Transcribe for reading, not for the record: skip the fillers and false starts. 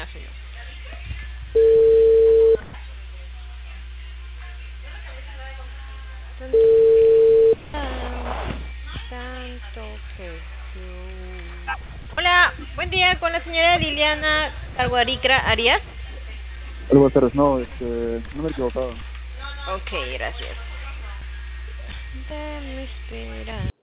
señor. Santo Jesús. Hola, buen día con la señora Liliana Caguaricra Arias. Hola, buenas tardes. No, no me he equivocado. Ok, gracias. Dame esperanza.